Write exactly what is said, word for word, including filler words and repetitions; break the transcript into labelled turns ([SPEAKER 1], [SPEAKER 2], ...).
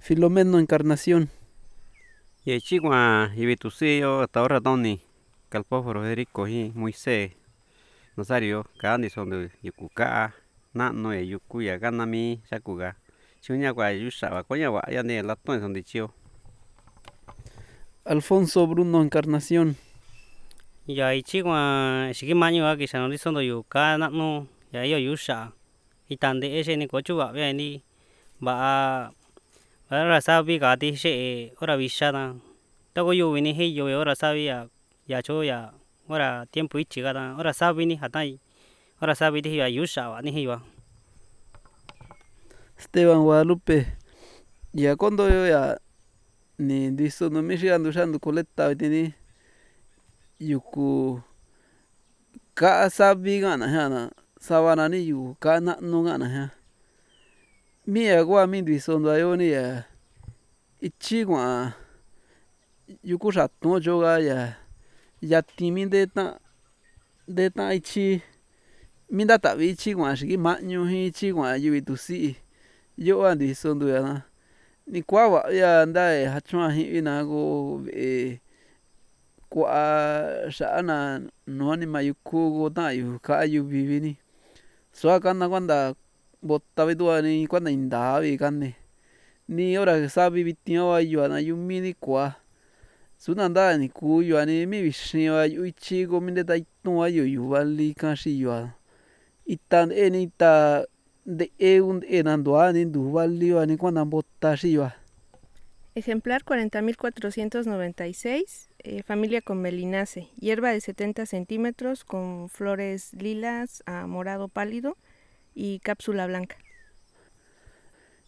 [SPEAKER 1] Filomeno Encarnación.
[SPEAKER 2] Y chigua ibitusillo hasta ahora Tony, Calpóforo Federico y Moisés, Nazario, Cani son de Yucuca, Nano y Yucuya, Ganami, Shakuga, Chunya Guayusha, Coña Guaya, ni el latón son de Chio.
[SPEAKER 1] Alfonso Bruno Encarnación.
[SPEAKER 3] Ya chigua shikimaño aki sanori sondo yu ka no ya yo yusha itande ese ni kochu ba ya ni ba ora sabi ka ti she ora vishada tago yu ni he yo ora sabi ya ya cho ya ora tiempo ichi ga ora sabi ni hatai ora sabi di ya yusha wa ni he wa
[SPEAKER 1] Esteban Guadalupe. Ya cuando yo ya ni diso no me llegando usando coleta ni yuku ka sabi gana hana sabana ni yu ka na no gana ha mi ya gua mi diso ndo yo ni ya ichi gua yuku raton yo ga ya ya timi de ta de ta ichi mi da ta vi ichi gua shi maño hi ichi gua yu tu si yo andi so ndo ya na ni kwa wa ya nda e ha chua hi na go e kwa sha na no ni mayuku go ta yu ka yu vivi ni so ka na cuando bota vi tu ni cuando inda vi kan ni ni ora sabi vitio wa yu na yu mi ni kwa su na nda ni ku yu ni mi vi shi wa yu ichi go mi de ta tu wa yu yu vali kan shi yu itan e ni ta de e un e na ndo ni ndu vali wa ni cuando bota shi yu.
[SPEAKER 4] Ejemplar cuarenta mil cuatrocientos noventa y seis, eh, familia con melinace, hierba de setenta centímetros con flores lilas a morado pálido y cápsula blanca.